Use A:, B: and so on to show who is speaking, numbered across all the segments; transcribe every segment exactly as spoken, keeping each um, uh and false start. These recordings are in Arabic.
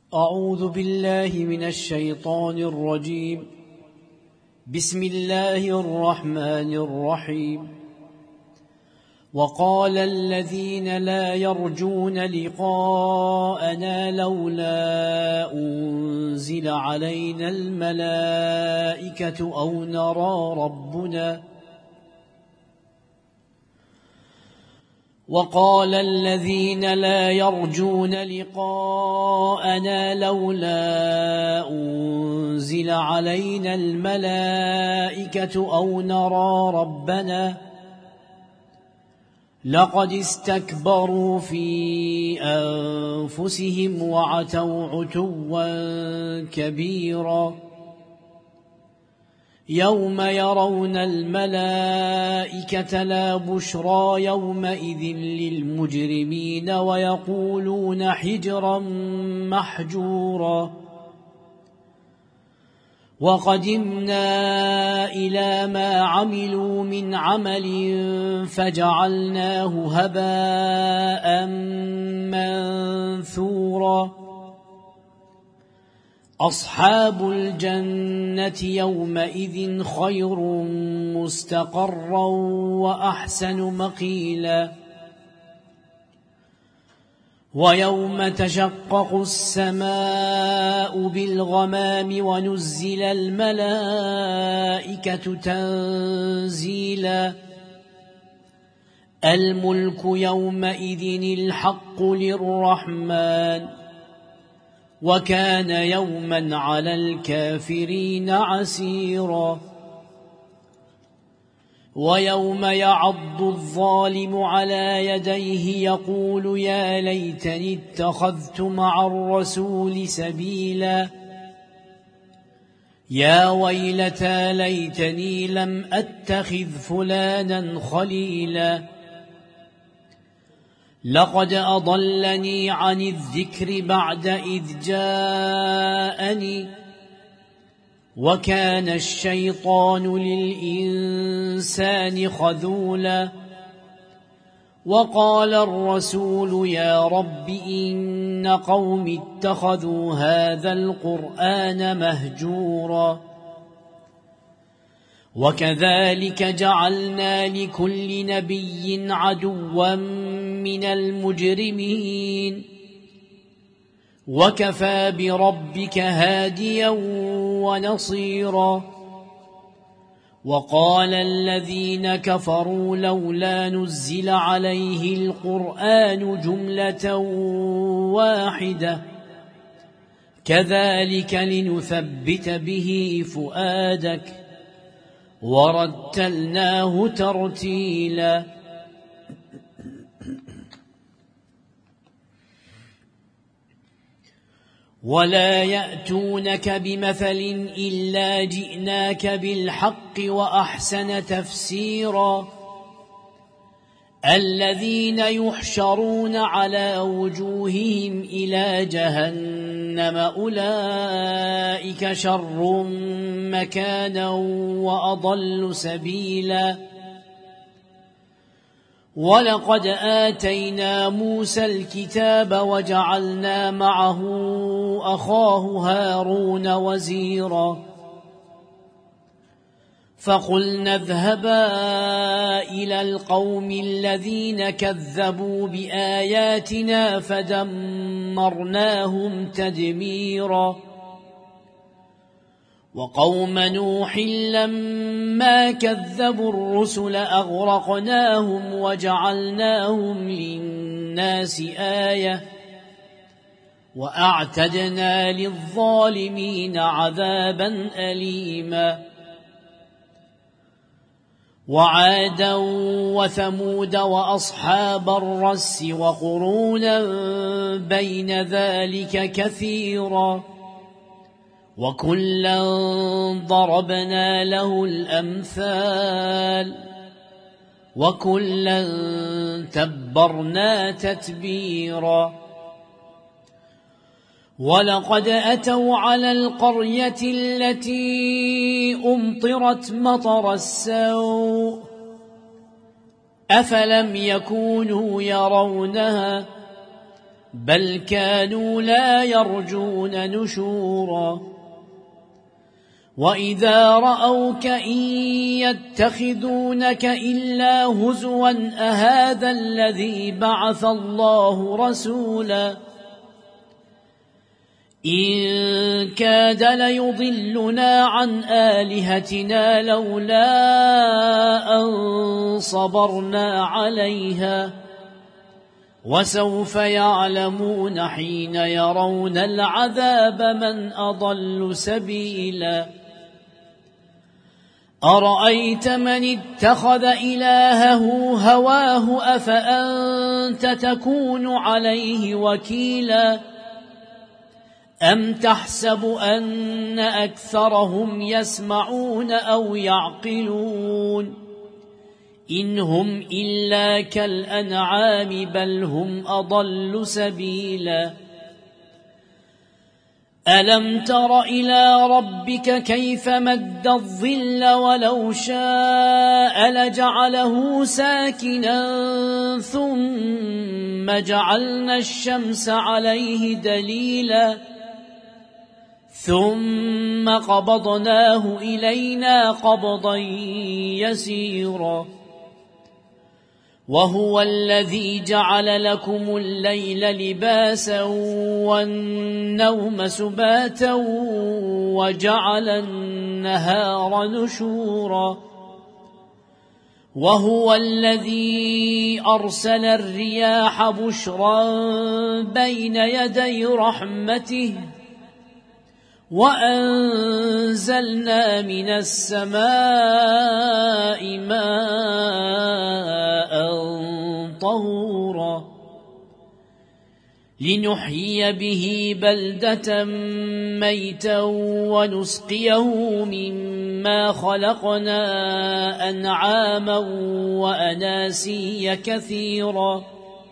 A: أعوذ بالله من الشيطان الرجيم. بسم الله الرحمن الرحيم. وقال الذين لا يرجون لقاءنا لولا أنزل علينا الملائكة أو نرى ربنا وقال الذين لا يرجون لقاءنا لولا أنزل علينا الملائكة أو نرى ربنا لقد استكبروا في أنفسهم وعتوا عتوا كبيرا يوم يرون الملائكة لا بشرى يومئذ للمجرمين ويقولون حجرا محجورا وقدمنا إلى ما عملوا من عمل فجعلناه هباء منثورا أصحاب الجنة يومئذ خير مستقرا وأحسن مقيلا ويوم تشقق السماء بالغمام ونزل الملائكة تنزيلا الملك يومئذ الحق للرحمن وكان يوما على الكافرين عسيرا ويوم يعض الظالم على يديه يقول يا ليتني اتخذت مع الرسول سبيلا يا ويلتى ليتني لم أتخذ فلانا خليلا لقد أضلني عن الذكر بعد إذ جاءني وكان الشيطان للإنسان خذولا وقال الرسول يا رب إن قوم اتخذوا هذا القرآن مهجورا وكذلك جعلنا لكل نبي عدوا من المجرمين وكفى بربك هاديا ونصيرا وقال الذين كفروا لولا نزل عليه القرآن جملة واحدة كذلك لنثبت به فؤادك ورتلناه ترتيلا ولا يأتونك بمثل إلا جئناك بالحق وأحسن تفسيرا الذين يحشرون على وجوههم إلى جهنم أولئك شر مكانا وأضل سبيلا ولقد آتينا موسى الكتاب وجعلنا معه أخاه هارون وزيرا فقلنا اذهبا إلى القوم الذين كذبوا بآياتنا فدمرناهم تدميرا وقوم نوح لما كذبوا الرسل أغرقناهم وجعلناهم للناس آية وأعتدنا للظالمين عذابا أليما وعادا وثمود وأصحاب الرس وقرونا بين ذلك كثيرا وكلا ضربنا له الأمثال وكلا تبرنا تتبيرا ولقد أتوا على القرية التي أمطرت مطر السوء أفلم يكونوا يرونها بل كانوا لا يرجون نشورا وإذا رأوك إن يتخذونك إلا هزوا أهذا الذي بعث الله رسولا إن كاد ليضلنا عن آلهتنا لولا أن صبرنا عليها وسوف يعلمون حين يرون العذاب من أضل سبيلا أرأيت من اتخذ إلهه هواه أفأنت تكون عليه وكيلا أم تحسب أن أكثرهم يسمعون أو يعقلون إن هم إلا كالأنعام بل هم أضل سبيلا ألم تر إلى ربك كيف مد الظل ولو شاء لجعله ساكنا ثم جعلنا الشمس عليه دليلا ثم قبضناه إلينا قبضا يسيرا وهو الذي جعل لكم الليل لباسا والنوم سباتا وجعل النهار نشورا وهو الذي أرسل الرياح بشرا بين يدي رحمته وأنزلنا من السماء ماء طهورا لنحيي به بلدة ميتا ونسقيه مما خلقنا أنعاما وأناسيا كثيرا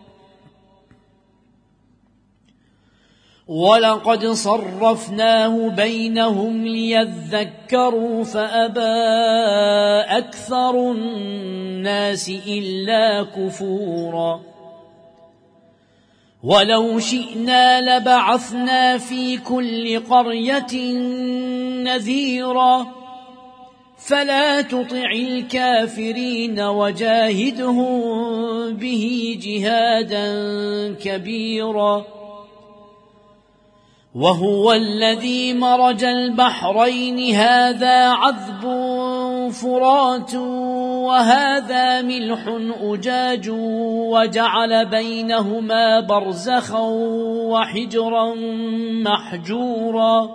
A: ولقد صرفناه بينهم ليذكروا فأبى أكثر الناس إلا كفورا ولو شئنا لبعثنا في كل قرية نذيرا فلا تطع الكافرين وجاهدهم به جهادا كبيرا وهو الذي مرج البحرين هذا عذب فرات وهذا ملح أجاج وجعل بينهما برزخا وحجرا محجورا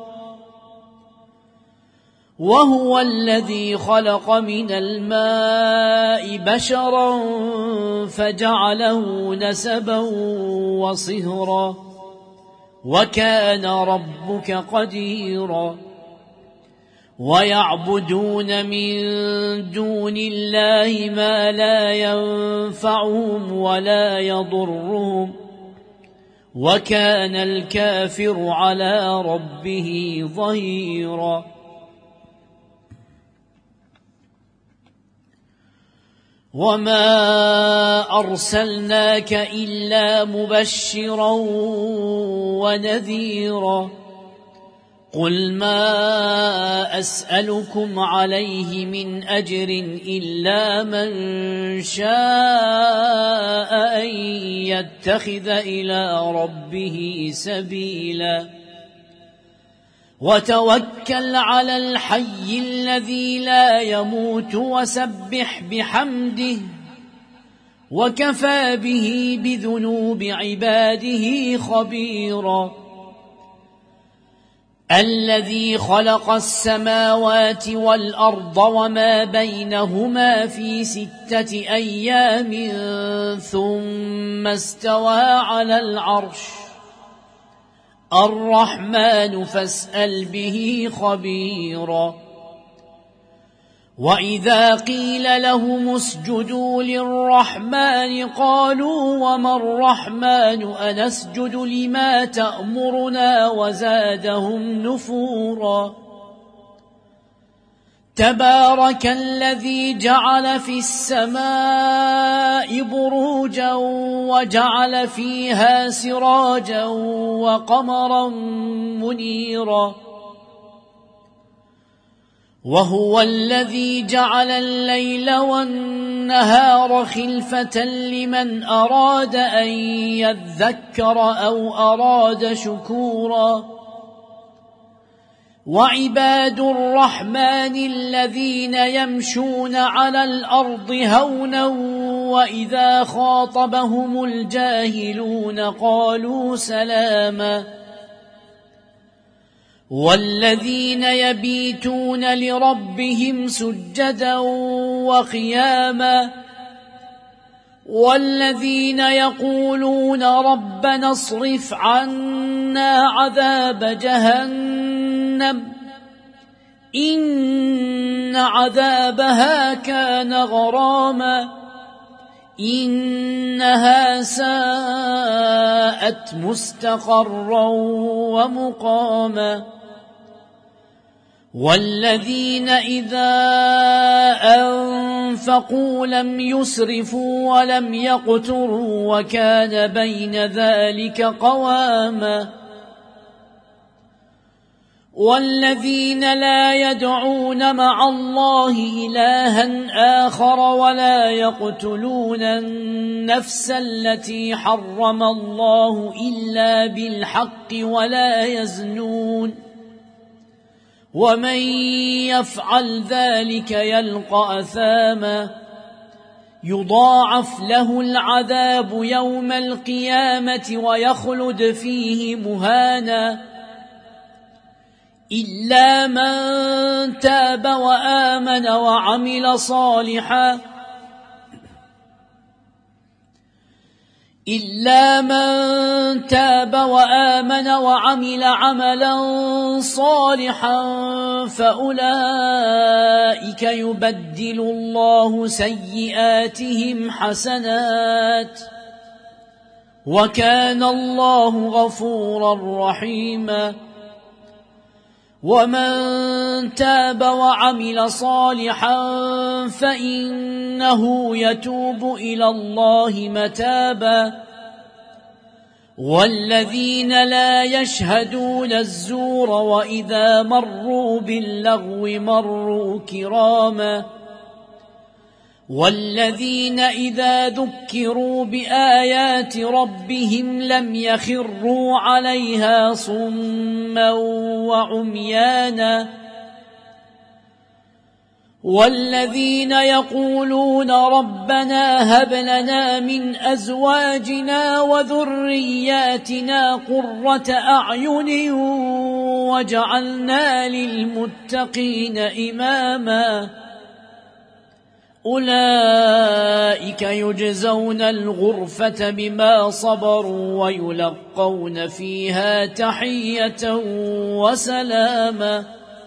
A: وهو الذي خلق من الماء بشرا فجعله نسبا وصهرا وكان ربك قديرا ويعبدون من دون الله ما لا ينفعهم ولا يضرهم وكان الكافر على ربه ظهيرا وما أرسلناك إلا مبشرا ونذيرا قل ما أسألكم عليه من أجر إلا من شاء أن يتخذ إلى ربه سبيلا وتوكل على الحي الذي لا يموت وسبح بحمده وكفى به بذنوب عباده خبيرا الذي خلق السماوات والأرض وما بينهما في ستة أيام ثم استوى على العرش الرحمن فاسأل به خبيرا وإذا قيل لهم اسجدوا للرحمن قالوا وما الرحمن أنسجد لما تأمرنا وزادهم نفورا تبارك الذي جعل في السماء بروجا وجعل فيها سراجا وقمرا منيرا وهو الذي جعل الليل والنهار خلفة لمن أراد أن يذكر أو أراد شكورا وعباد الرحمن الذين يمشون على الأرض هونا وإذا خاطبهم الجاهلون قالوا سلاما والذين يبيتون لربهم سجدا وقياما والذين يقولون ربنا اصرف عنا عذاب جهنم إن عذابها كان غراما إنها ساءت مستقرا ومقاما والذين إذا أنفقوا لم يسرفوا ولم يقتروا وكان بين ذلك قواما والذين لا يدعون مع الله إلها آخر ولا يقتلون النفس التي حرم الله إلا بالحق ولا يزنون ومن يفعل ذلك يلقى أثاما يضاعف له العذاب يوم القيامة ويخلد فيه مهانا إلا من تاب وآمن وعمل صالحا إلا من تاب وآمن وعمل عملا صالحا فأولئك يبدل الله سيئاتهم حسنات وكان الله غفورا رحيما ومن تاب وعمل صالحا فإنه يتوب إلى الله متابا والذين لا يشهدون الزور وإذا مروا باللغو مروا كراما والذين إذا ذكروا بآيات ربهم لم يخروا عليها صما وعميانا والذين يقولون ربنا هب لنا من أزواجنا وذرياتنا قرة أعين واجعلنا للمتقين إماما أولئك يجزون الغرفة بما صبروا ويلقون فيها تحية وسلاما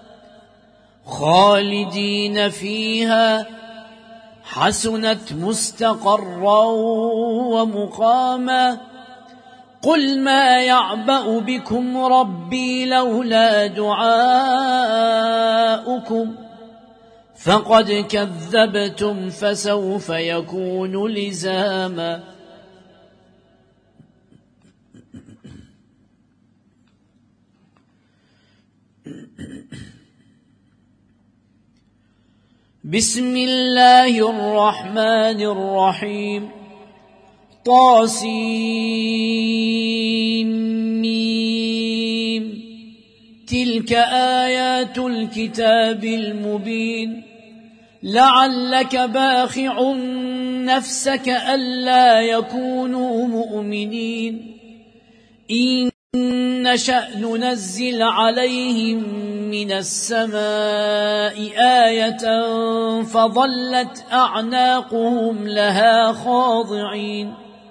A: خالدين فيها حسنت مستقرا ومقاما قل ما يعبأ بكم ربي لولا دعاؤكم فقد كذبتم فسوف يكون لزاما بسم الله الرحمن الرحيم طاسين ميم تلك آيات الكتاب المبين لعلك باخع نفسك ألا يكونوا مؤمنين إن نشأ ننزل عليهم من السماء آية فظلت أعناقهم لها خاضعين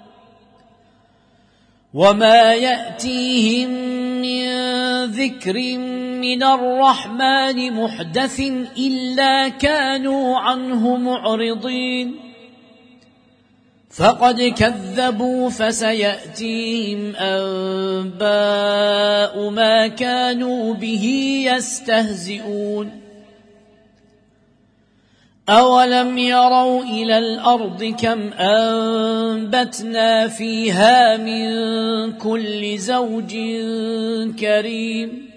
A: وما يأتيهم من ذكر من الرحمن محدث إلا كانوا عنه معرضين فقد كذبوا فسيأتيهم أنباء ما كانوا به يستهزئون أولم يروا إلى الأرض كم أنبتنا فيها من كل زوج كريم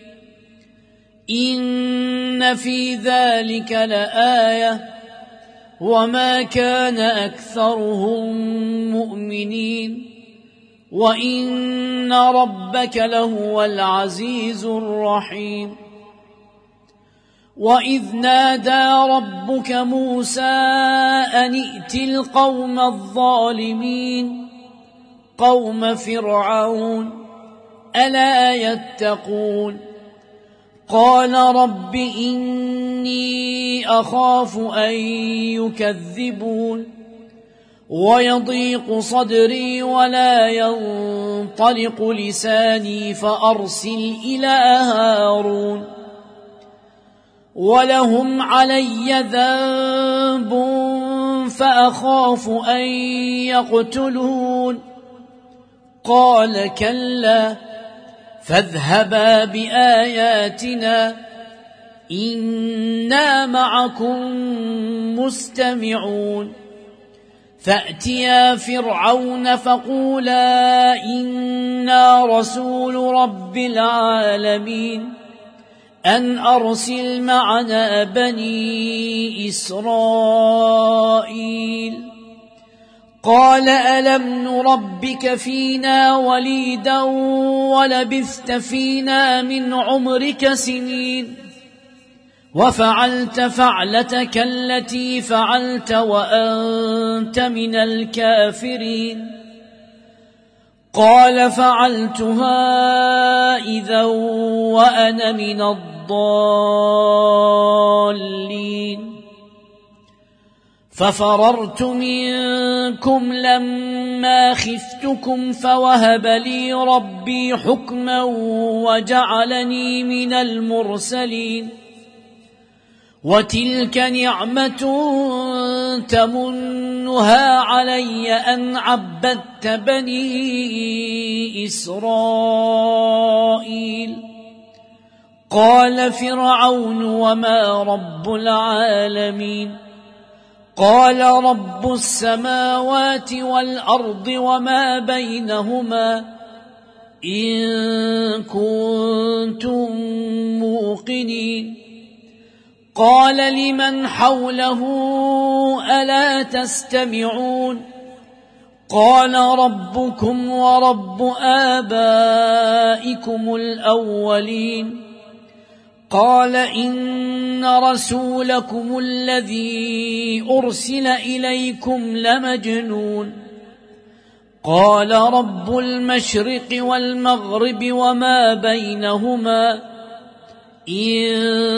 A: إن في ذلك لآية وما كان أكثرهم مؤمنين وإن ربك لهو العزيز الرحيم وإذ نادى ربك موسى أن ائت القوم الظالمين قوم فرعون ألا يتقون قال رب إني أخاف أن يكذبون ويضيق صدري ولا ينطلق لساني فأرسل إلى هارون ولهم علي ذنب فأخاف أن يقتلون قال كلا فاذهبا بآياتنا إنا معكم مستمعون فأتيا فرعون فقولا إنا رسول رب العالمين أن أرسل معنا بني إسرائيل قال ألم نربك فينا وليدا ولبثت فينا من عمرك سنين وفعلت فعلتك التي فعلت وأنت من الكافرين قال فعلتها إذا وأنا من الضالين ففررت منكم لما خفتكم فوهب لي ربي حكما وجعلني من المرسلين وتلك نعمة تمنها علي أن عبدت بني إسرائيل قال فرعون وما رب العالمين قال رب السماوات والأرض وما بينهما إن كنتم موقنين قال لمن حوله ألا تستمعون قال ربكم ورب آبائكم الأولين قال إن رسولكم الذي أرسل إليكم لمجنون قال رب المشرق والمغرب وما بينهما إن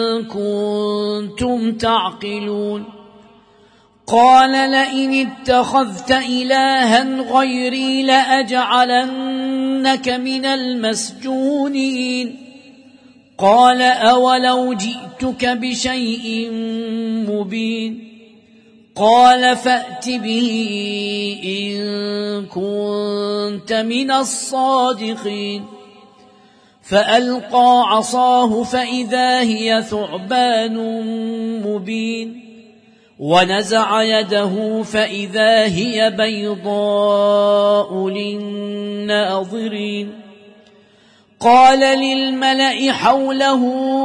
A: كنتم تعقلون قال لئن اتخذت إلها غيري لأجعلنك من المسجونين قال أولو جئتك بشيء مبين قال فأت به إن كنت من الصادقين فألقى عصاه فإذا هي ثعبان مبين ونزع يده فإذا هي بيضاء للناظرين قال للملأ حوله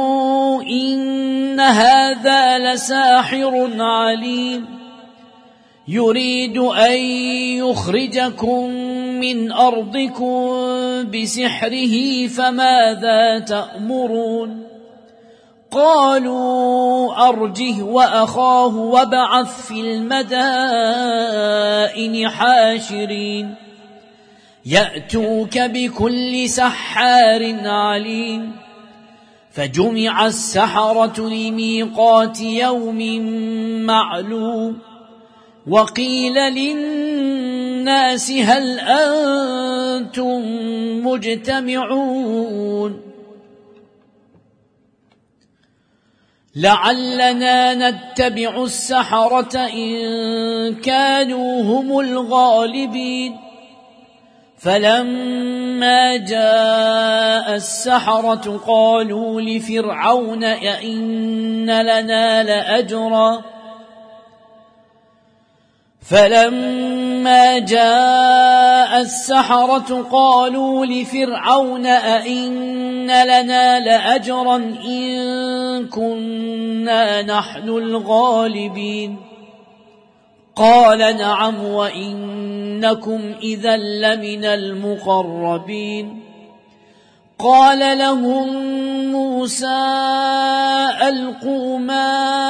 A: إن هذا لساحر عليم يريد أن يخرجكم من أرضكم بسحره فماذا تأمرون قالوا أرجه وأخاه وابعث في المدائن حاشرين يأتوك بكل سحار عليم فجمع السحرة لميقات يوم معلوم وقيل للناس هل أنتم مجتمعون لعلنا نتبع السحرة إن كانوا هم الغالبين فلما جاء السحرة قالوا لفرعون أئن لنا لأجرا فلما جاء السحرة قالوا لفرعون أئن لنا لأجرا إن كنا نحن الغالبين قال نعم وإنكم إذا لمن المقربين قال لهم موسى ألقوا ما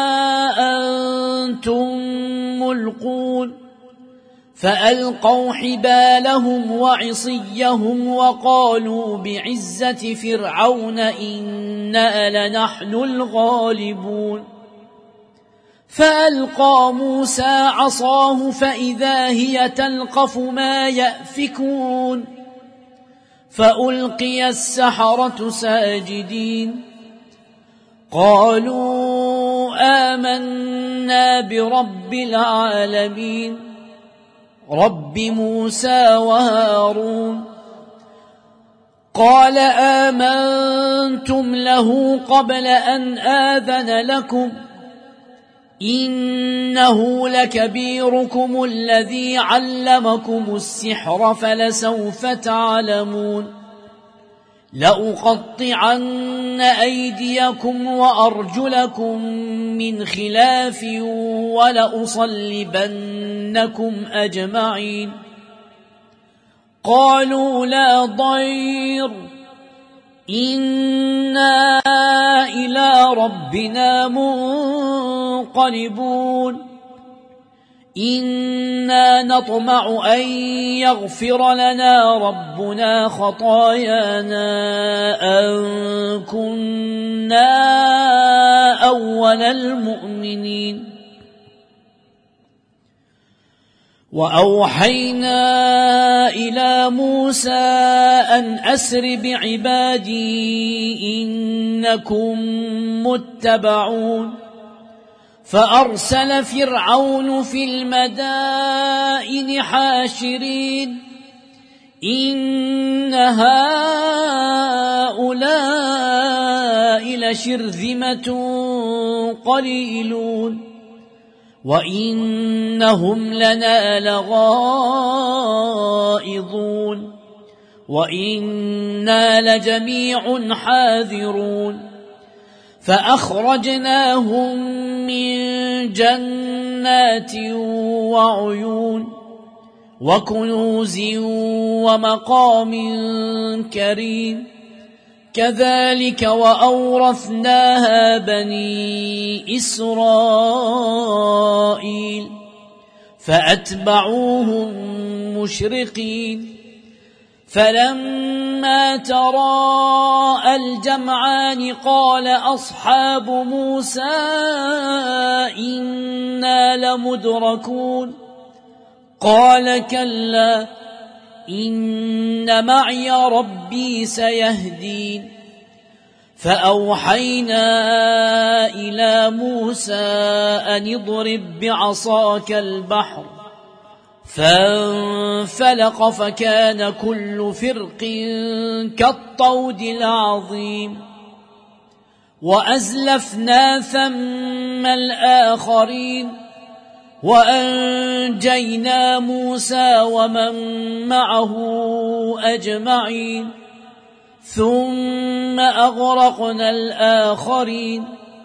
A: أنتم ملقون فألقوا حبالهم وعصيهم وقالوا بعزة فرعون إنا لنحن الغالبون فألقى موسى عصاه فإذا هي تلقف ما يأفكون فألقي السحرة ساجدين قالوا آمنا برب العالمين رب موسى وهارون قال آمنتم له قبل أن آذن لكم إنه لكبيركم الذي علمكم السحر فلسوف تعلمون لأقطعن أيديكم وأرجلكم من خلاف ولأصلبنكم أجمعين قالوا لا ضير إنا إلى ربنا منقلبون إنا نطمع أن يغفر لنا ربنا خطايانا أن كنا أول المؤمنين وأوحينا إلى موسى أن أسر بعبادي إنكم متبعون فأرسل فرعون في المدائن حاشرين إن هؤلاء لشرذمة قليلون وإنهم لنا لغائظون وإنا لجميع حاذرون فأخرجناهم من جنات وعيون وكنوز ومقام كريم كذلك وأورثناها بني إسرائيل فأتبعوهم مشرقين فلما تراءى الجمعان قال أصحاب موسى إنا لمدركون قال كلا إن معي ربي سيهدين فأوحينا إلى موسى أن اضرب بعصاك البحر فانفلق فكان كل فرق كالطود العظيم وأزلفنا ثم الآخرين وأنجينا موسى ومن معه أجمعين ثم أغرقنا الآخرين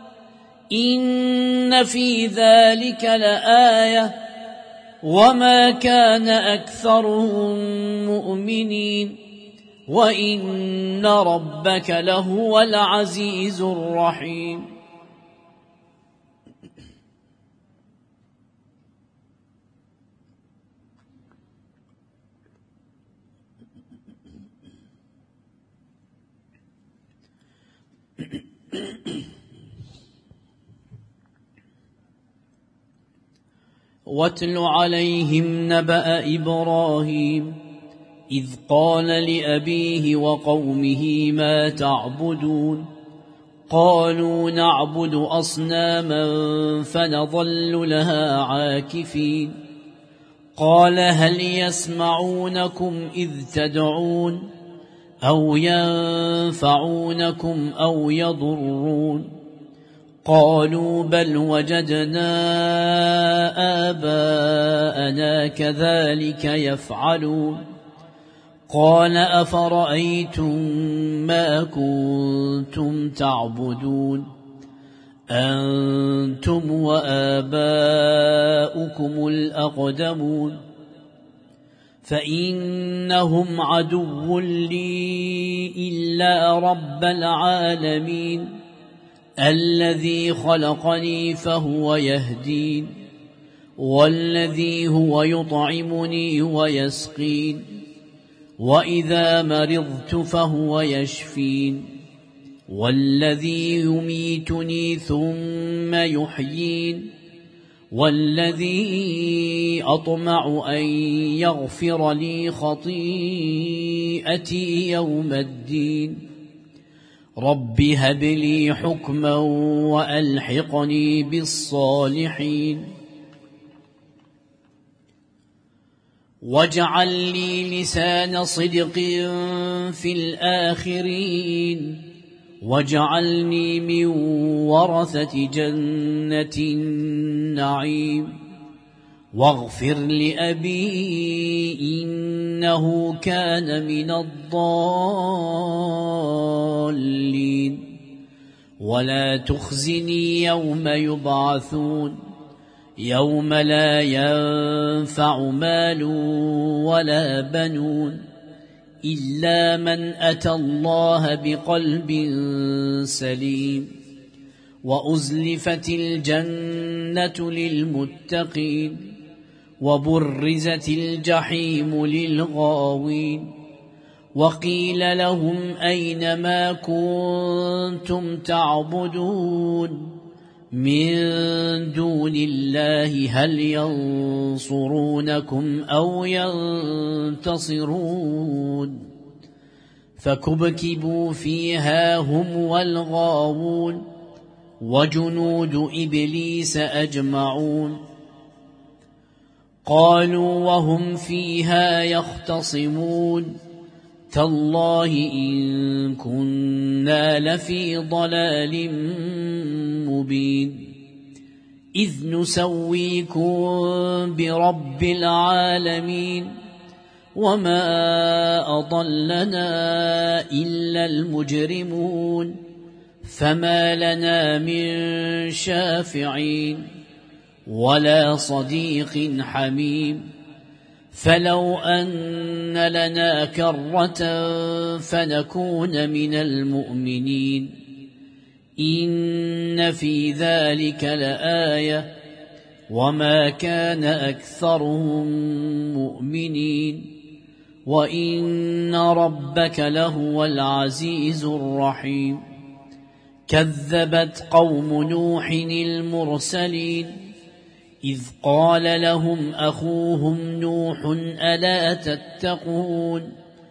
A: إن في ذلك لآية وما كان أكثرهم مؤمنين وإن ربك لهو العزيز الرحيم واتل عليهم نبأ إبراهيم إذ قال لأبيه وقومه ما تعبدون قالوا نعبد أصناما فنظل لها عاكفين قال هل يسمعونكم إذ تدعون أو ينفعونكم أو يضرون قالوا بل وجدنا آباءنا كذلك يفعلون قال أفرأيتم ما كنتم تعبدون أنتم وآباؤكم الأقدمون فإنهم عدو لي إلا رب العالمين الذي خلقني فهو يهدين والذي هو يطعمني ويسقين وإذا مرضت فهو يشفين والذي يميتني ثم يحيين والذي أطمع أن يغفر لي خطيئتي يوم الدين رب هب لي حكما وألحقني بالصالحين واجعل لي لسان صدق في الآخرين واجعلني من ورثة جنة النعيم واغفر لأبي إنه كان من الضالين ولا تخزني يوم يبعثون يوم لا ينفع مال ولا بنون إلا من أتى الله بقلب سليم وأزلفت الجنة للمتقين وبرزت الجحيم للغاوين وقيل لهم أين ما كنتم تعبدون من دون الله هل ينصرونكم أو ينتصرون فكبكبوا فيها هم والغاوون وجنود إبليس أجمعون قالوا وهم فيها يختصمون تالله إن كنا لفي ضلال مبين إذ نسويكم برب العالمين وما أضلنا إلا المجرمون فما لنا من شافعين ولا صديق حميم فلو أن لنا كرة فنكون من المؤمنين إن في ذلك لآية وما كان أكثرهم مؤمنين وإن ربك لهو العزيز الرحيم كذبت قوم نوح المرسلين إذ قال لهم أخوهم نوح ألا تتقون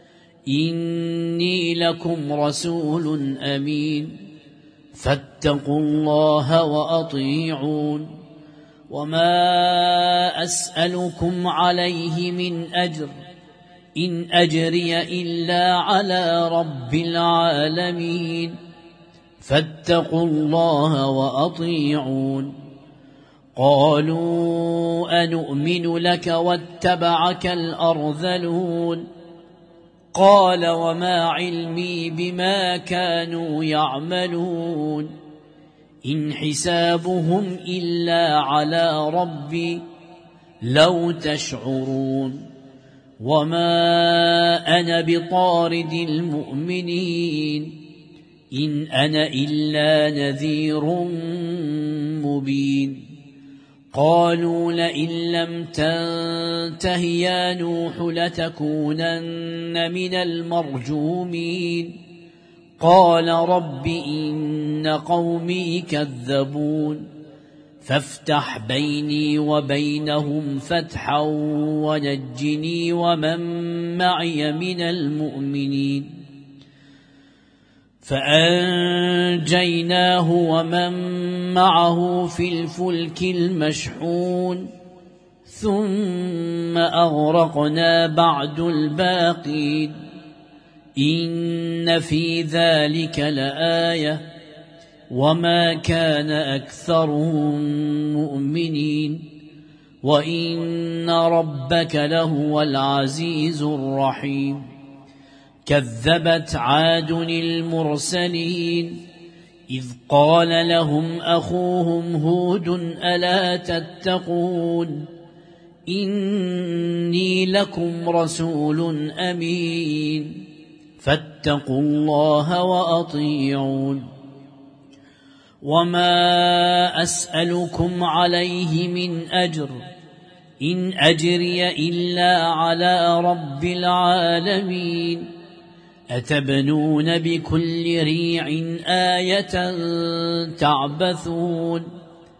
A: إني لكم رسول أمين فاتقوا الله وأطيعون وما أسألكم عليه من أجر إن أجري إلا على رب العالمين فاتقوا الله وأطيعون قالوا أنؤمن لك واتبعك الأرذلون قال وما علمي بما كانوا يعملون إن حسابهم إلا على ربي لو تشعرون وما أنا بطارد المؤمنين إن أنا إلا نذير مبين قالوا لئن لم تنته يا نوح لتكونن من المرجومين قال رب إن قومي كذبون فافتح بيني وبينهم فتحا ونجني ومن معي من المؤمنين فأنجيناه ومن معه في الفلك المشحون ثم أغرقنا بعد الباقين إن في ذلك لآية وما كان أكثرهم مؤمنين وإن ربك لهو العزيز الرحيم كذبت عاد المرسلين إذ قال لهم أخوهم هود ألا تتقون إني لكم رسول أمين فاتقوا الله وأطيعون وما أسألكم عليه من أجر إن أجري إلا على رب العالمين أتبنون بكل ريع آية تعبثون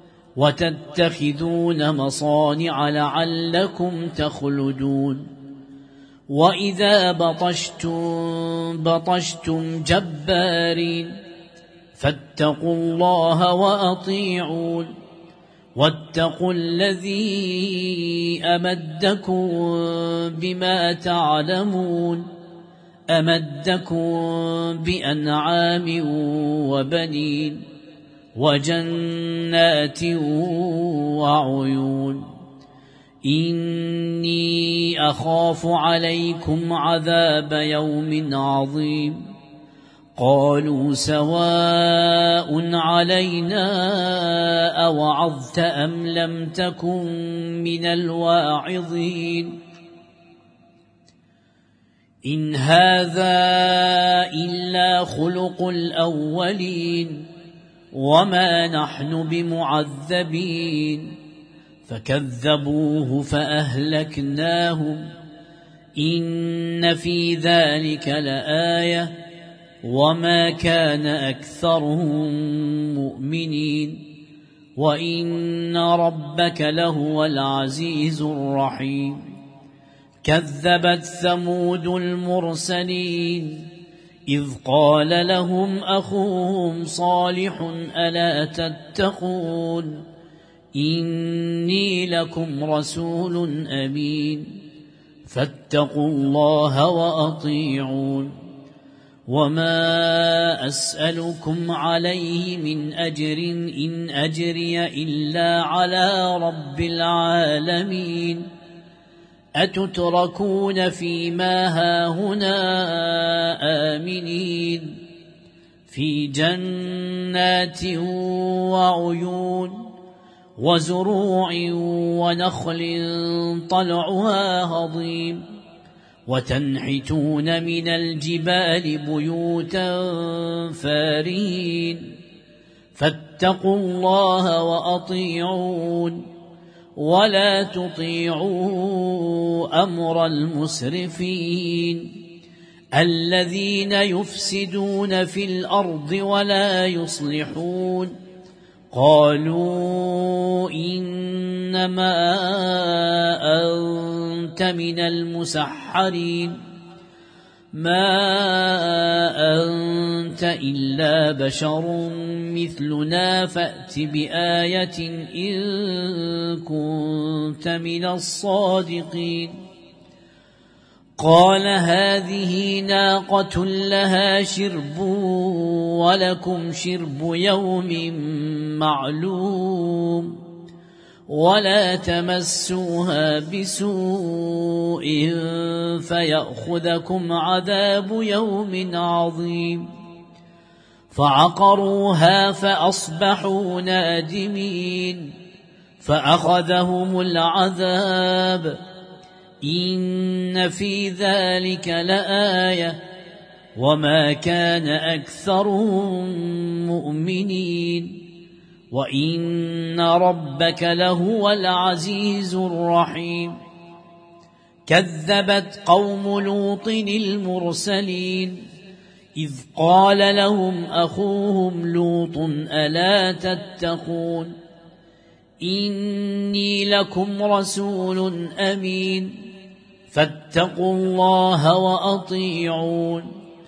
A: وتتخذون مصانع لعلكم تخلدون وإذا بطشتم بطشتم جبارين فاتقوا الله وأطيعون واتقوا الذي أمدكم بما تعلمون أمدكم بأنعام وبنين وجنات وعيون إني أخاف عليكم عذاب يوم عظيم قالوا سواء علينا أوعظت أم لم تكن من الواعظين إن هذا إلا خلق الأولين وما نحن بمعذبين فكذبوه فأهلكناهم إن في ذلك لآية وما كان أكثرهم مؤمنين وإن ربك لهو العزيز الرحيم كذبت ثمود المرسلين إذ قال لهم أخوهم صالح ألا تتقون إني لكم رسول أمين فاتقوا الله وأطيعون وما أسألكم عليه من أجر إن أجري إلا على رب العالمين أتتركون فيما هاهنا آمنين في جنات وعيون وزروع ونخل طلعها هضيم وتنحتون من الجبال بيوتا فارهين فاتقوا الله وأطيعون ولا تطيعوا أمر المسرفين الذين يفسدون في الأرض ولا يصلحون قالوا إنما أنت من المسحرين ما أنت إلا بشر مثلنا فأت بآية إن كنت من الصادقين قال هذه ناقة لها شرب ولكم شرب يوم معلوم ولا تمسوها بسوء فيأخذكم عذاب يوم عظيم فعقروها فأصبحوا نادمين فأخذهم العذاب إن في ذلك لآية وما كان أكثرهم مؤمنين وإن ربك لهو العزيز الرحيم كذبت قوم لوط المرسلين إذ قال لهم أخوهم لوط ألا تتقون إني لكم رسول أمين فاتقوا الله وأطيعون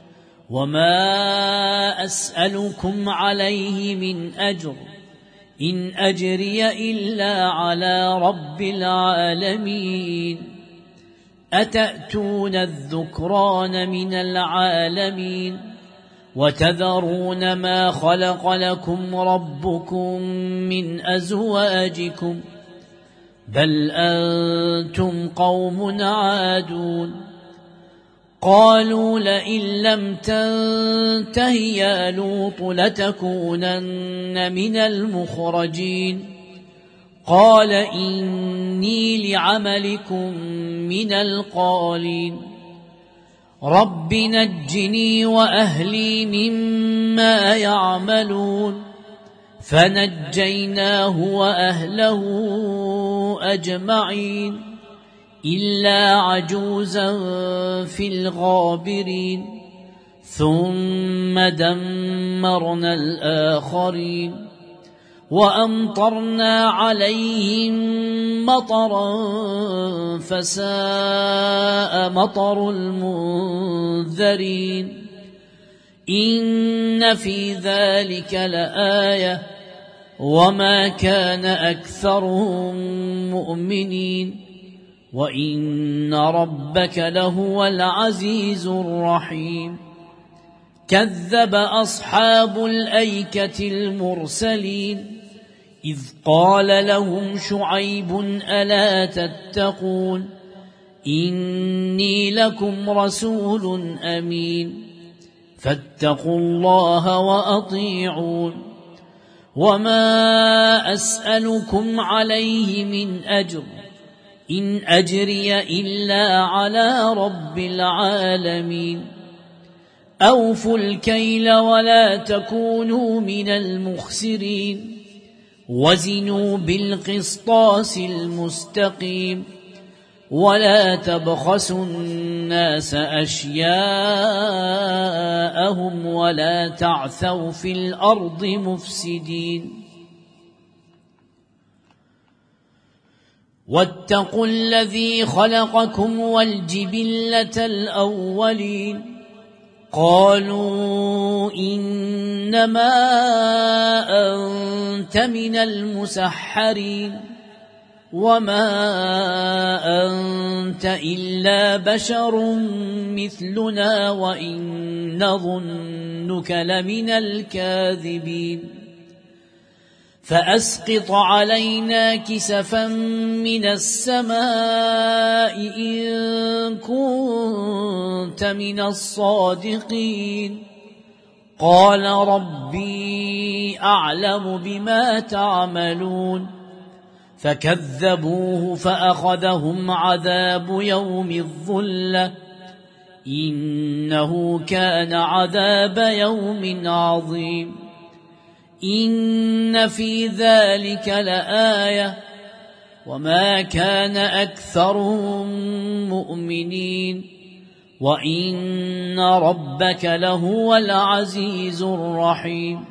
A: وما أسألكم عليه من أجر إن أجري إلا على رب العالمين أتأتون الذكران من العالمين وتذرون ما خلق لكم ربكم من أزواجكم بل أنتم قوم عادون قالوا لئن لم تنته يا لوط لتكونن من المخرجين قال إني لعملكم من القالين رب نجني وأهلي مما يعملون فنجيناه وأهله أجمعين إلا عجوزا في الغابرين ثم دمرنا الآخرين وأمطرنا عليهم مطرا فساء مطر المنذرين إن في ذلك لآية وما كان أكثرهم مؤمنين وإن ربك لهو العزيز الرحيم كذب أصحاب الأيكة المرسلين إذ قال لهم شعيب ألا تتقون إني لكم رسول أمين فاتقوا الله وأطيعون وما أسألكم عليه من أجر إن أجري إلا على رب العالمين أوفوا الكيل ولا تكونوا من المخسرين وزنوا بالقسطاس المستقيم ولا تبخسوا الناس أشياءهم ولا تعثوا في الأرض مفسدين واتقوا الذي خلقكم والجبلة الأولين قالوا إنما أنت من المسحرين وما أنت إلا بشر مثلنا وإن نظنك لمن الكاذبين فأسقط علينا كسفا من السماء إن كنت من الصادقين قال ربي أعلم بما تعملون فكذبوه فأخذهم عذاب يوم الظلة إنه كان عذاب يوم عظيم إن في ذلك لآية وما كان أكثرهم مؤمنين وإن ربك لهو العزيز الرحيم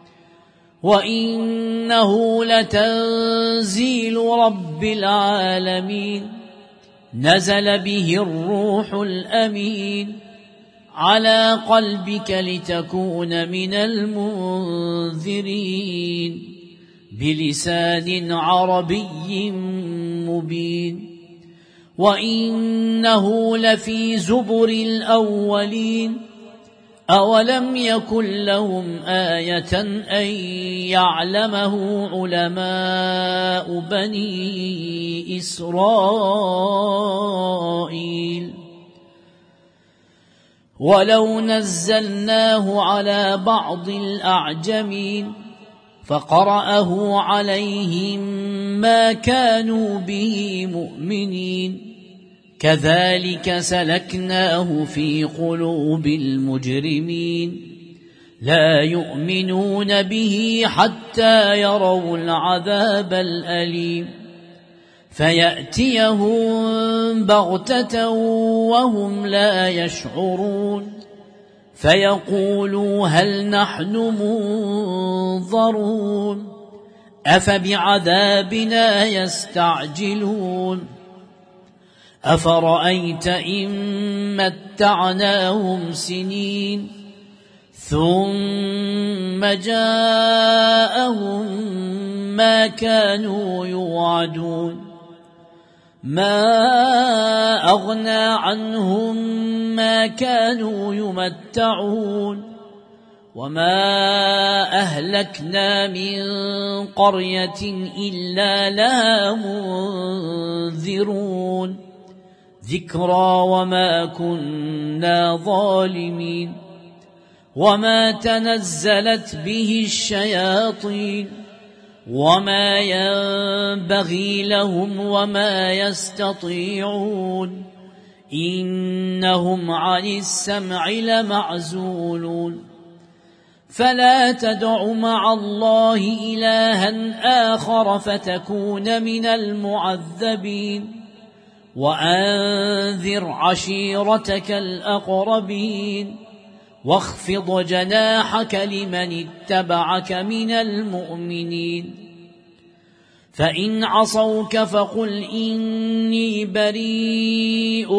A: وإنه لتنزيل رب العالمين نزل به الروح الأمين على قلبك لتكون من المنذرين بلسان عربي مبين وإنه لفي زبر الأولين أولم يكن لهم آية أن يعلمه علماء بني إسرائيل ولو نزلناه على بعض الأعجمين فقرأه عليهم ما كانوا به مؤمنين كذلك سلكناه في قلوب المجرمين لا يؤمنون به حتى يروا العذاب الأليم فيأتيهم بغتة وهم لا يشعرون فيقولوا هل نحن منظرون أفبعذابنا يستعجلون أفرأيت إن متعناهم سنين ثم جاءهم ما كانوا يوعدون ما أغنى عنهم ما كانوا يمتعون وما أهلكنا من قرية إلا لها منذرون ذكرى وما كنا ظالمين وما تنزلت به الشياطين وما ينبغي لهم وما يستطيعون إنهم عن السمع لمعزولون فلا تدع مع الله إلها آخر فتكون من المعذبين وأنذر عشيرتك الأقربين واخفض جناحك لمن اتبعك من المؤمنين فإن عصوك فقل إني بريء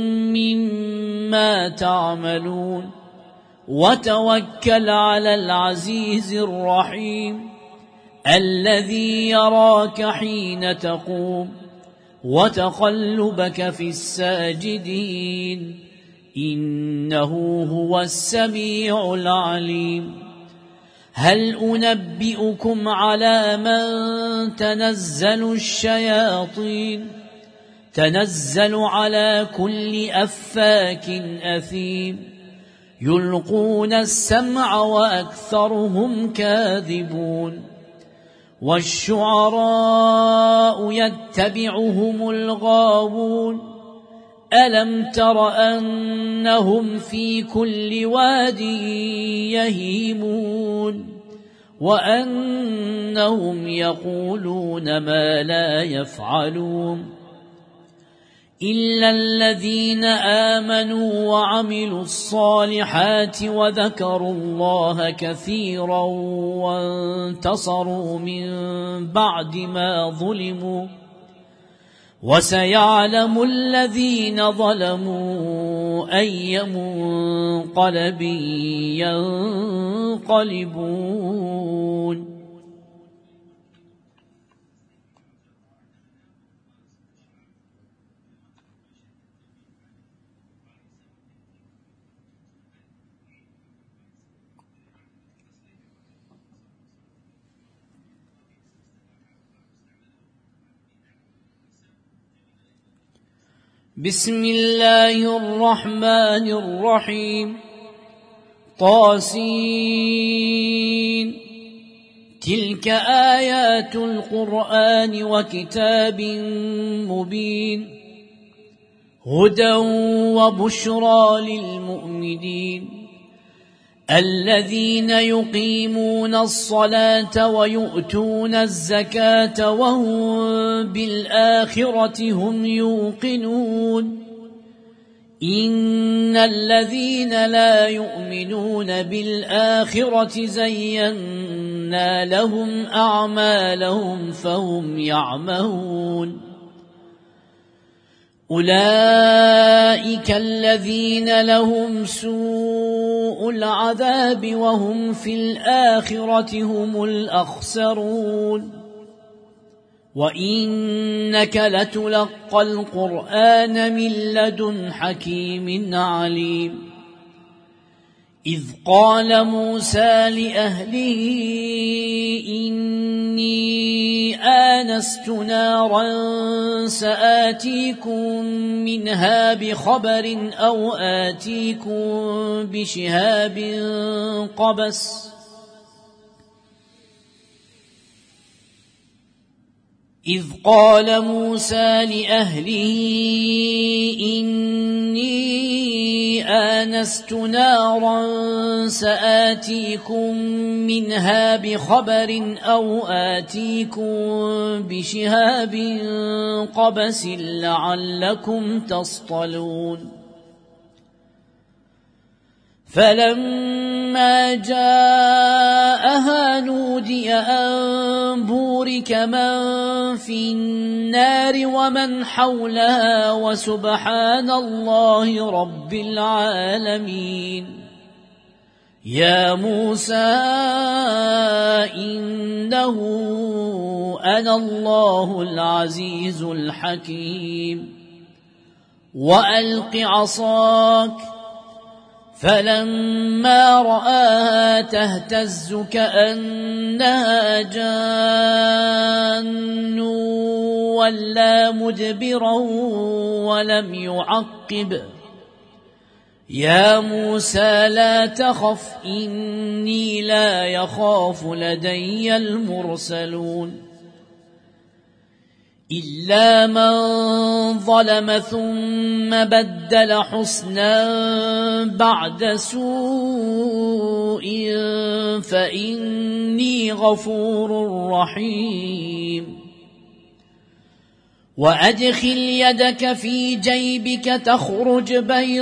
A: مما تعملون وتوكل على العزيز الرحيم الذي يراك حين تقوم وتقلبك في الساجدين إنه هو السميع العليم هل أنبئكم على من تنزل الشياطين تنزل على كل أفاك أثيم يلقون السمع وأكثرهم كاذبون والشعراء يتبعهم الغاوون ألم تر أنهم في كل واد يهيمون وأنهم يقولون ما لا يفعلون إلا الذين آمنوا وعملوا الصالحات وذكروا الله كثيرا وانتصروا من بعد ما ظلموا وسيعلم الذين ظلموا أي منقلب ينقلبون بسم الله الرحمن الرحيم طاسين تلك آيات القرآن وكتاب مبين هدى وبشرى للمؤمنين الذين يقيمون الصلاة ويؤتون الزكاة وهم بالآخرة هم يوقنون إن الذين لا يؤمنون بالآخرة زينا لهم أعمالهم فهم يعمهون أولئك الذين لهم سوء العذاب وهم في الآخرة هم الأخسرون وإنك لتلقى القرآن من لدن حكيم عليم إذ قال موسى لأهله إني آنست نارا سآتيكم منها بخبر أو آتيكم بشهاب قبس إذ قال موسى لأهله إني آنست نارا سآتيكم منها بخبر أو آتيكم بشهاب قبس لعلكم تصطلون فلما جاءها نودي أن بورك من في النار ومن حولها وسبحان الله رب العالمين يا موسى إنه أنا الله العزيز الحكيم وألق عصاك فلما رآها تهتز كأنها جان ولا مدبرا ولم يعقب يا موسى لا تخف إني لا يخاف لدي المرسلون إلا من ظلم ثم بدل حسنا بعد سوء فإني غفور رحيم وأدخل يدك في جيبك تخرج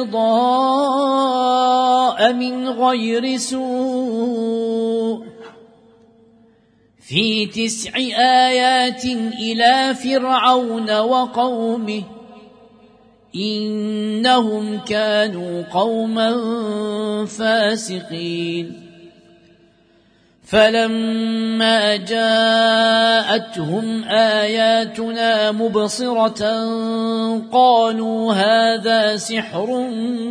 A: بيضاء من غير سوء في تسع آيات إلى فرعون وقومه إنهم كانوا قوما فاسقين فلما جاءتهم آياتنا مبصرة قالوا هذا سحر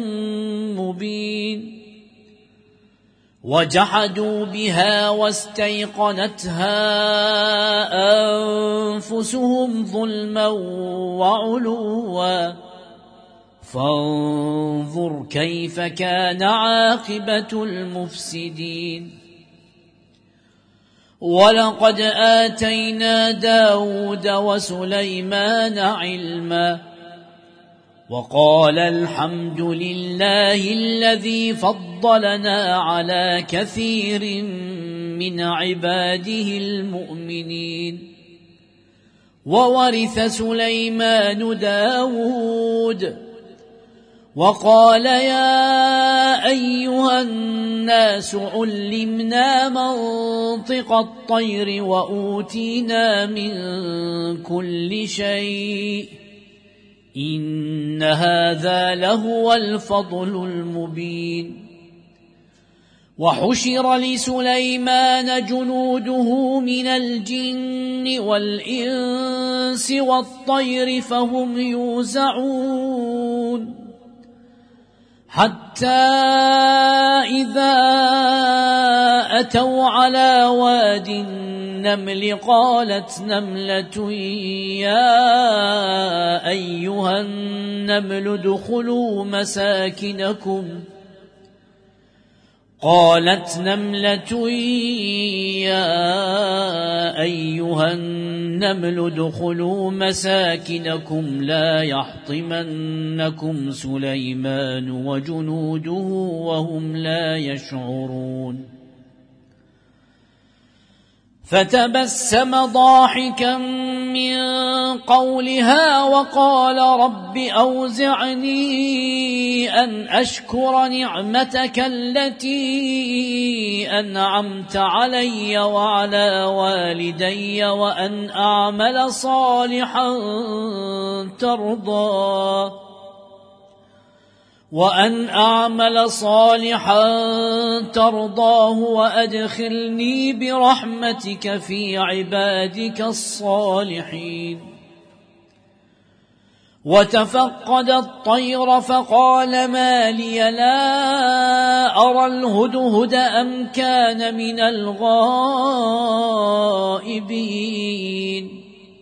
A: مبين وجحدوا بها واستيقنتها أنفسهم ظلما وعلوا فانظر كيف كان عاقبة المفسدين ولقد آتينا داود وسليمان علما وقال الحمد لله الذي فضلنا على كثير من عباده المؤمنين وورث سليمان داود وقال يا أيها الناس علمنا منطق الطير وأوتينا من كل شيء إن هذا لهو الفضل المبين وحشر لسليمان جنوده من الجن والإنس والطير فهم يوزعون حتى إذا أتوا على واد النمل قالت نملة يا أيها النمل ادخلوا مساكنكم قالت نملة يا أيها النمل ادخلوا مساكنكم لا يحطمنكم سليمان وجنوده وهم لا يشعرون فتبسم ضاحكا من قولها وقال رب أوزعني أن أشكر نعمتك التي أنعمت علي وعلى والدي وأن أعمل صالحا ترضاه وأن أعمل صالحا ترضاه وأدخلني برحمتك في عبادك الصالحين وتفقد الطير فقال ما لي لا أرى الهدهد أم كان من الغائبين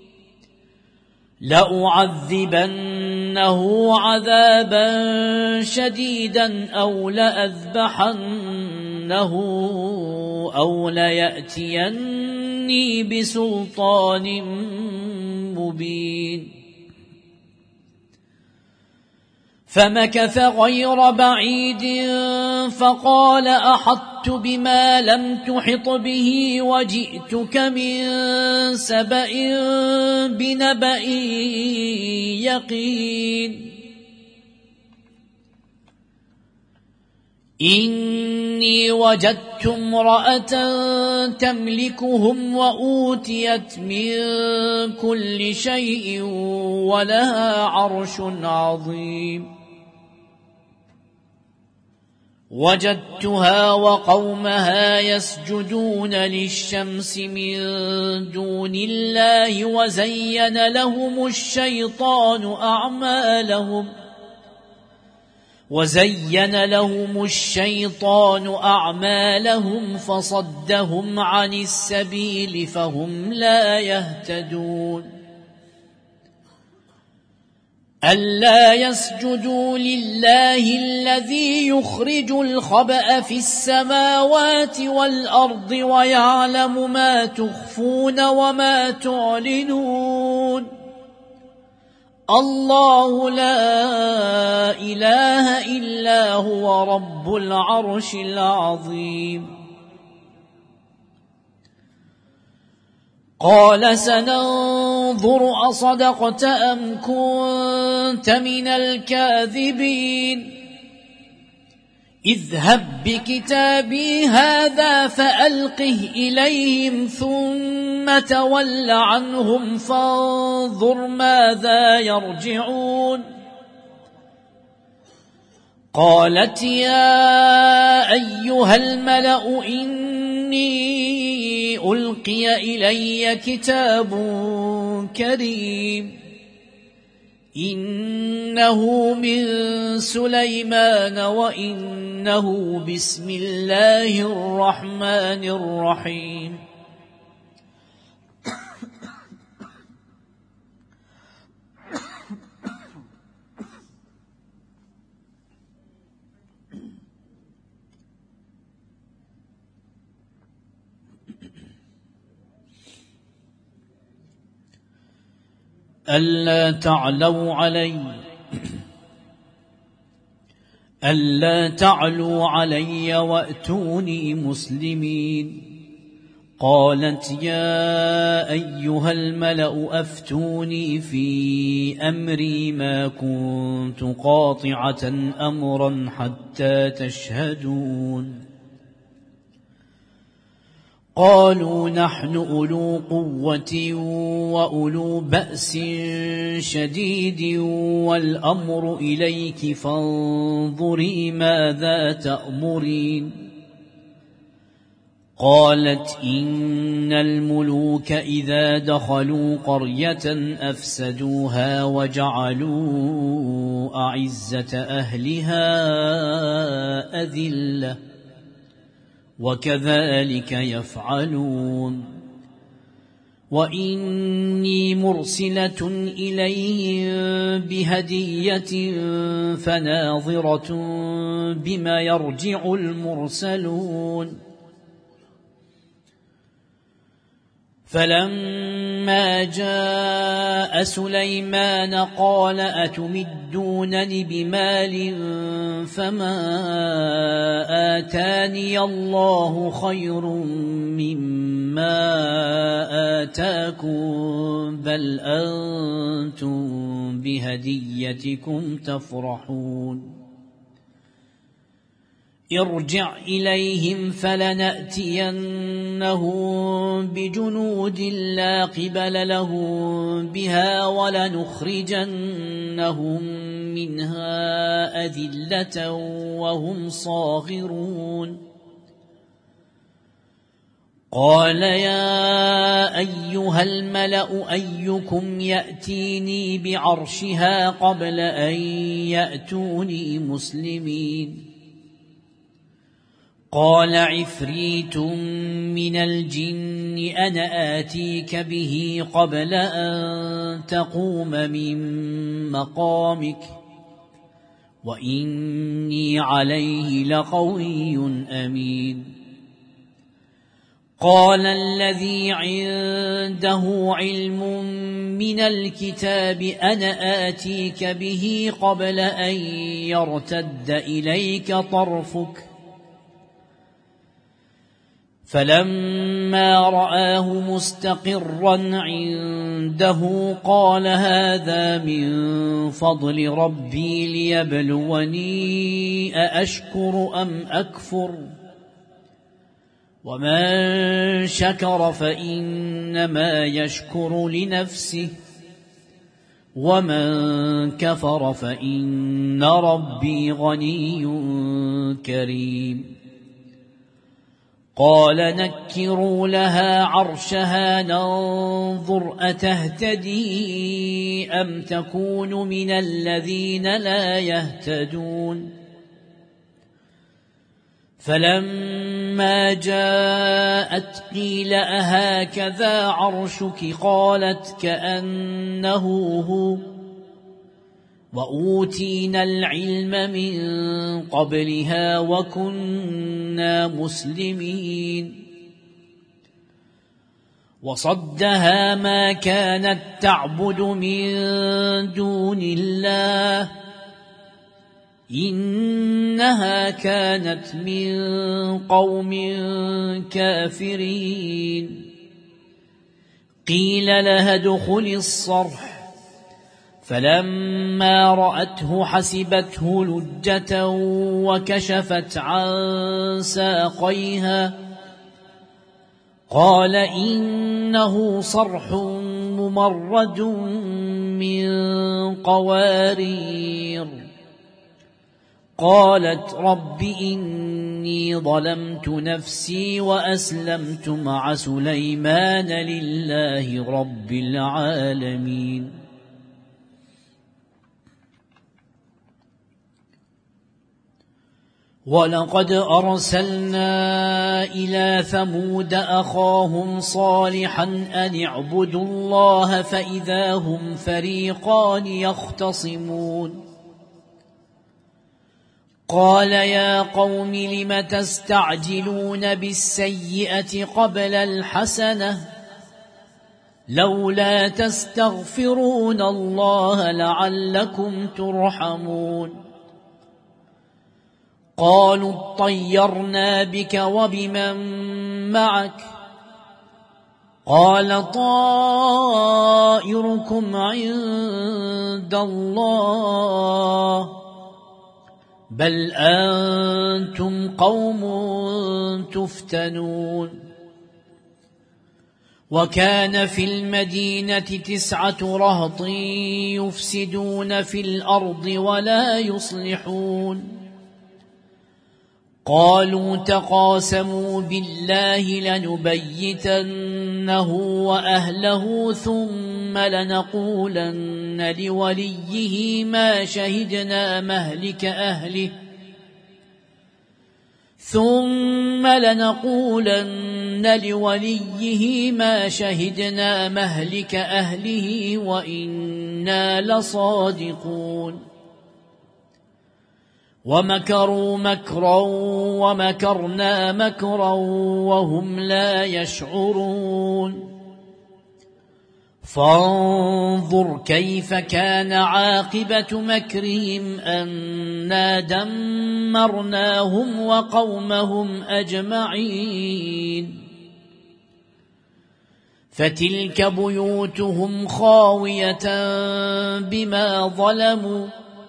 A: لأعذبنه عذابا شديدا أو لأذبحنه أو ليأتيني بسلطان مبين فمكث غير بعيد فقال أحطت بما لم تحط به وجئتك من سبأ بنبأ يقين إني وجدت امرأة تملكهم وأوتيت من كل شيء ولها عرش عظيم وجدتها وقومها يسجدون للشمس من دون الله وزين لهم الشيطان أعمالهم وزين لهم الشيطان أعمالهم فصدهم عن السبيل فهم لا يهتدون ألا يسجدوا لله الذي يخرج الخبأ في السماوات والأرض ويعلم ما تخفون وما تعلنون الله لا إله إلا هو رب العرش العظيم قال سننظر أصدقت أم كنت من الكاذبين اذهب بكتابي هذا فألقه إليهم ثم تول عنهم فانظر ماذا يرجعون قالت يا أيها الملأ إني ألقي إلي كتاب كريم إنه من سليمان وإنه بسم الله الرحمن الرحيم ألا تعلوا علي ألا تعلوا علي وأتوني مسلمين قالت يا أيها الملأ أفتوني في أمري ما كنت قاطعة أمرا حتى تشهدون قالوا نحن أولو قوة وأولو بأس شديد والأمر إليك فانظري ماذا تأمرين قالت إن الملوك إذا دخلوا قرية أفسدوها وجعلوا أعزة أهلها أذلة وكذلك يفعلون وإني مرسلة إليهم بهدية فناظرة بما يرجع المرسلون فلما جاء سليمان قال أتمدونني بمال فما آتاني الله خير مما آتاكم بل أنتم بهديتكم تفرحون ارجع إليهم فلنأتينهم بجنود لا قبل لهم بها ولنخرجنهم منها أذلة وهم صاغرون قال يا أيها الملأ أيكم يأتيني بعرشها قبل أن يأتوني مسلمين قال عفريت من الجن أنا آتيك به قبل أن تقوم من مقامك وإني عليه لقوي أمين قال الذي عنده علم من الكتاب أنا آتيك به قبل أن يرتد إليك طرفك فلما رآه مستقرا عنده قال هذا من فضل ربي ليبلوني أأشكر أم أكفر ومن شكر فإنما يشكر لنفسه ومن كفر فإن ربي غني كريم قال نكروا لها عرشها ننظر أتهتدي أم تكون من الذين لا يهتدون فلما جاءت قيل أهكذا عرشك قالت كأنه هو وأوتينا العلم من قبلها وكنا مسلمين وصدها ما كانت تعبد من دون الله إنها كانت من قوم كافرين قيل لها ادخلي الصرح فلما رأته حسبته لجة وكشفت عن ساقيها قال إنه صرح ممرد من قوارير قالت رب إني ظلمت نفسي وأسلمت مع سليمان لله رب العالمين ولقد أرسلنا إلى ثمود أخاهم صالحا أن اعبدوا الله فإذا هم فريقان يختصمون قال يا قوم لم تستعجلون بالسيئة قبل الحسنة لولا تستغفرون الله لعلكم ترحمون قالوا اطيرنا بك وبمن معك قال طائركم عند الله بل أنتم قوم تفتنون وكان في المدينة تسعة رهط يفسدون في الأرض ولا يصلحون قالوا تقاسموا بالله لنبيتنه وأهله ثم لنقولن لوليه ما شهدنا مهلك أهله ثم لنقولن لوليه ما شهدنا مهلك أهله وإنا لصادقون ومكروا مكرا ومكرنا مكرا وهم لا يشعرون فانظر كيف كان عاقبة مكرهم أنا دمرناهم وقومهم أجمعين فتلك بيوتهم خاوية بما ظلموا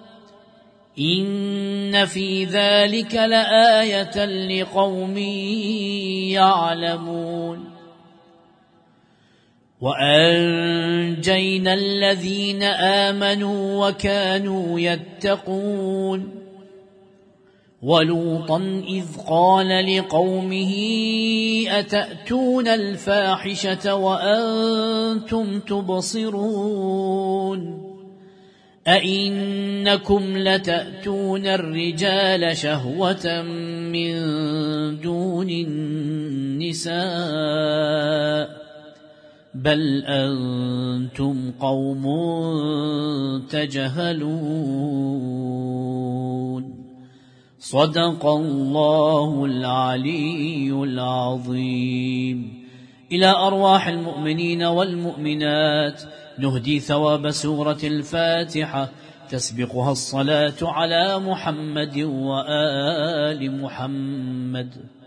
A: إن في ذلك لآية لقوم يعلمون وأنجينا الذين آمنوا وكانوا يتقون ولوطا إذ قال لقومه أتأتون الفاحشة وأنتم تبصرون أئنكم لتأتون الرجال شهوة من دون النساء بل أنتم قوم تجهلون صدق الله العلي العظيم. إلى أرواح المؤمنين والمؤمنات نهدي ثواب سورة الفاتحة تسبقها الصلاة على محمد وآل محمد.